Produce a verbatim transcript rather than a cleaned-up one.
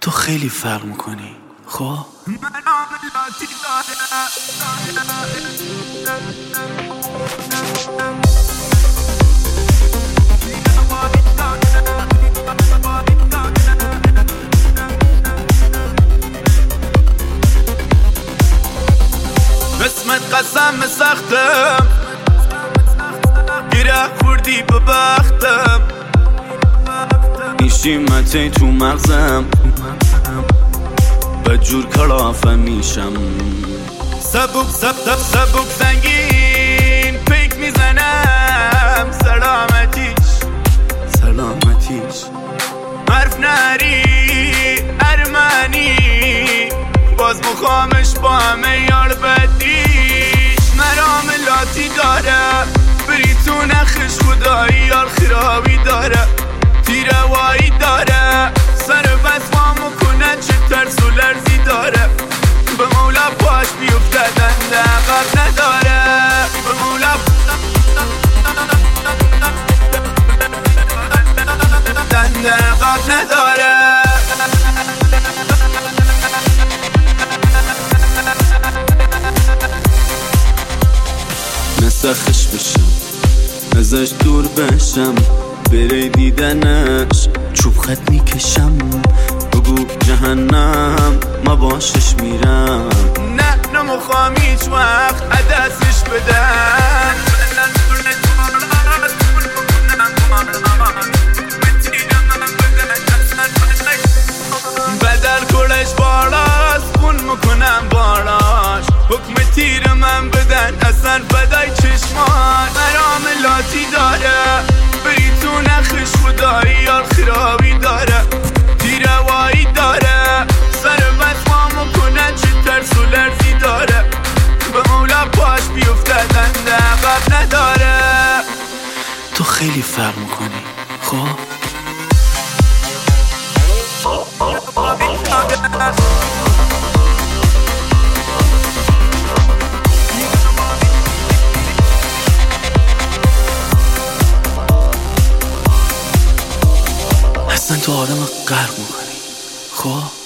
تو خیلی فرق میکنی. خب اسمت قسم سختم گیره خوردی به بختم نیشیمتی تو مغزم به جور کلافه میشم سبوک سب سب سبوک زنگین پیک میزنم سلامتیش سلامتیش حرف نری ارمنی باز مخامش با همه یار بدیش مرام لاتی داره بری تو نخش خدایی یار خرابی داره تیره وایی داره سر بس ما مکنه چه ترس و لرزی داره به مولا پاش بیفته دنده عقب نداره به مولا دنده عقب نداره نسخش بشم ازش دور بشم بره دیدنش چوب خط میکشم بگو جهنم ما باشش میرم نه نمخوام هیچ وقت عدسش بدم بدل کلش بالاست خون میکنم بالاش حکم تیر من بدن اصلا بدای چشمان مرام لاتی داره بری تو نخش خدایی یار خرابی داره تیره وایی داره سر بس ما مکنه چه ترس و لرزی داره به مولا پاش بیفته دنده عقب نداره تو خیلی فرق میکنی. خب اصلا تو آدم غرق میکنی. خب